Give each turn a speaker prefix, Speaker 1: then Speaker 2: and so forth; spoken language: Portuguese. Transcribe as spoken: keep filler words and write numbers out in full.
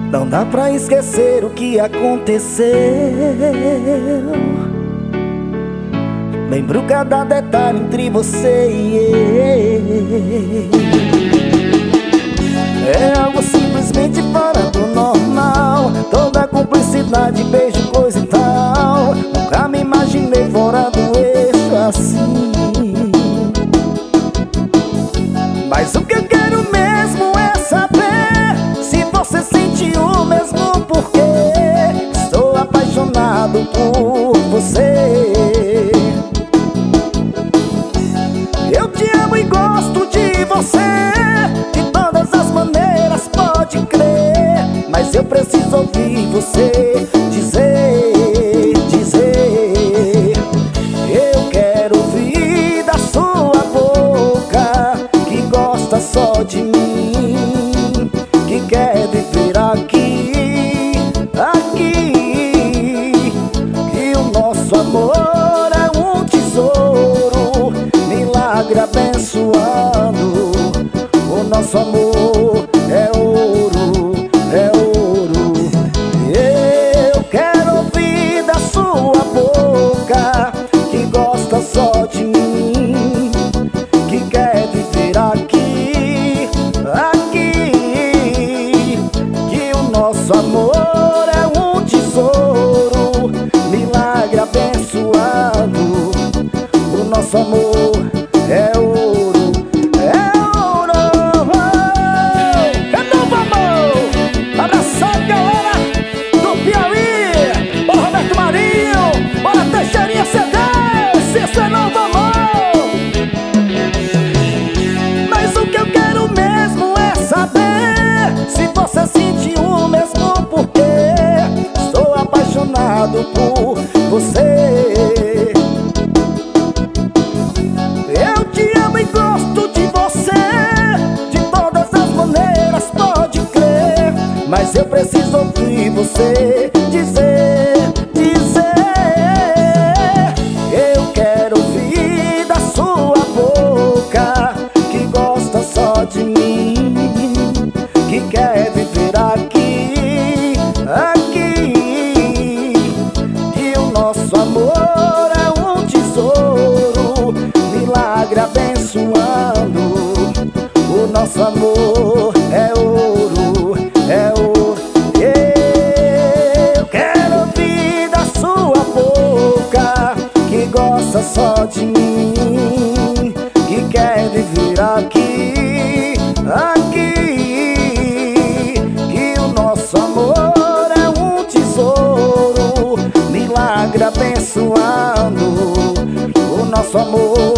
Speaker 1: Não dá pra esquecer o que aconteceu. Lembro cada detalhe entre você e eu. É algo simplesmente fora do normal. Toda cumplicidade, beijo, coisa e tal. Nunca me imaginei fora do eixo assim. Mas o que eu quero mesmo é saber se você sentiu o mesmo, porque estou apaixonado por você. Eu te amo e gosto de você de todas as maneiras, pode crer. Mas eu preciso ouvir você dizer, dizer. Eu quero ouvir da sua boca que gosta só de mim, que quer viver aqui, aqui. Que o nosso amor é um tesouro, milagre abençoado. O nosso amor é ouro, é ouro. Eu quero ouvir da sua boca que gosta só de mim, que quer viver aqui, aqui. Que o nosso amor é um tesouro, milagre abençoado. O nosso amor é ouro, é ouro. Então vamos abraçar a galera do Piauí. Bora Roberto Marinho, bora Teixeirinha C D, se isso é novo amor. Mas o que eu quero mesmo é saber se você sentiu o mesmo, porque estou apaixonado por você. Eu te amo e gosto de você de todas as maneiras, pode crer. Mas eu preciso ouvir você dizer, dizer. Eu quero ouvir da sua boca que gosta só de mim, que quer viver aqui, aqui. Que o nosso amor é um tesouro, milagre abençoando. O nosso amor é ouro, é ouro. Eu quero ouvir da sua boca que gosta só de mim, que quer viver aqui, aqui. Que o nosso amor é um tesouro, milagre abençoando. O nosso amor